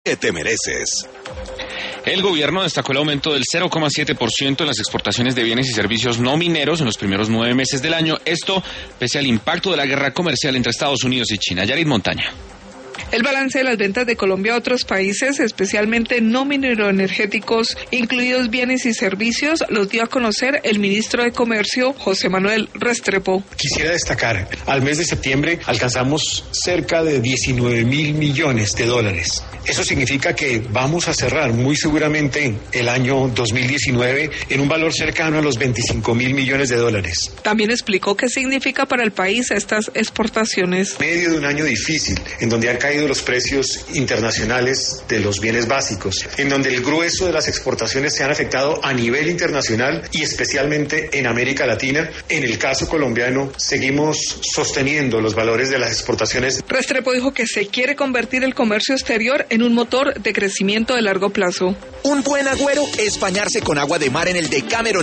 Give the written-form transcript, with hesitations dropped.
que te mereces. El gobierno destacó el aumento del 0,7% en las exportaciones de bienes y servicios no mineros en los primeros 9 meses del año. Esto pese al impacto de la guerra comercial entre Estados Unidos y China. Yarit Montaña. El balance de las ventas de Colombia a otros países, especialmente no mineroenergéticos, incluidos bienes y servicios, los dio a conocer el ministro de Comercio, José Manuel Restrepo. Quisiera destacar, al mes de septiembre alcanzamos cerca de 19.000 millones de dólares. Eso significa que vamos a cerrar muy seguramente el año 2019 en un valor cercano a los 25.000 millones de dólares. También explicó qué significa para el país estas exportaciones. En medio de un año difícil, en donde han caído los precios internacionales de los bienes básicos, en donde el grueso de las exportaciones se han afectado a nivel internacional y especialmente en América Latina. En el caso colombiano, seguimos sosteniendo los valores de las exportaciones. Restrepo dijo que se quiere convertir el comercio exterior en un motor de crecimiento de largo plazo. Un buen agüero es bañarse con agua de mar en el Decameron